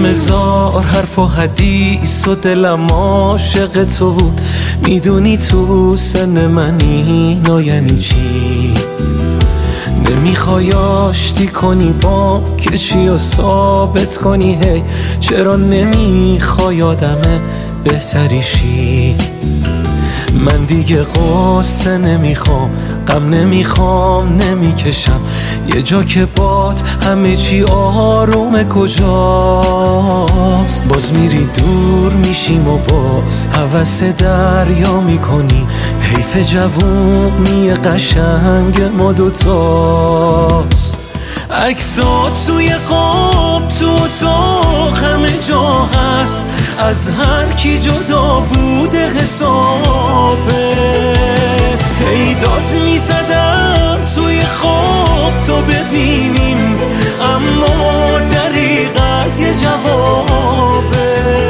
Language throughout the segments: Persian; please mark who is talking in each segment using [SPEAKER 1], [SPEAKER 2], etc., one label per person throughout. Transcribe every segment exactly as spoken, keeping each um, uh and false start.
[SPEAKER 1] هزار حرف و حدیث و دلم عاشق تو بود. میدونی تو سن منی نو یعنی چی؟ نمیخوای آشتی کنی با کشی و ثابت کنی هی چرا نمیخوای آدم بهتری شی؟ من دیگه قصه نمیخوام، غم نمیخوام، نمیکشم یه جا که باد همه چی آرومه کجاست؟ باز میری دور میشیم و باز هوس دریا میکنی. حیف جوونی قشنگ ما دوتاست. عکسات توی قاب تو اتاق همه جا هست، از هر کی جدا بوده حسابت. هی داد میزدم توی خواب تو ببینیم، اما دریغ از یه جوابه.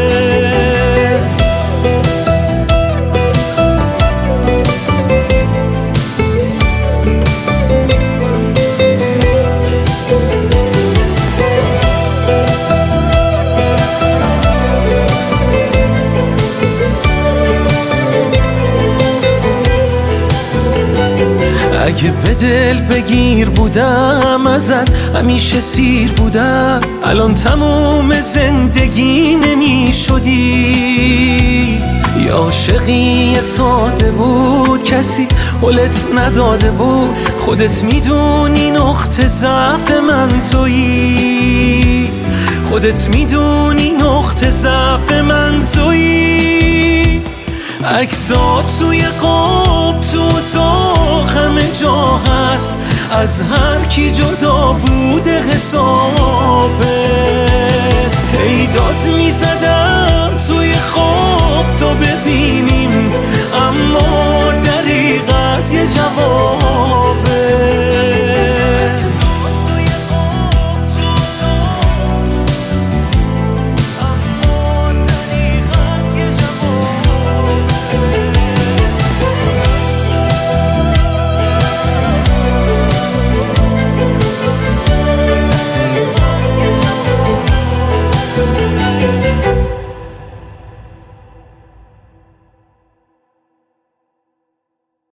[SPEAKER 1] اگه به دل بگیر بودم ازت همیشه سیر بودم، الان تموم زندگی نمی شدی. یا عاشقی ساده بود کسی حلت نداده بود، خودت میدونی نقطه ضعف من تویی. خودت میدونی نقطه ضعف من تویی. عکسات توی قاب تو اتاق همه جا هست، از هر کی جدا بوده حساب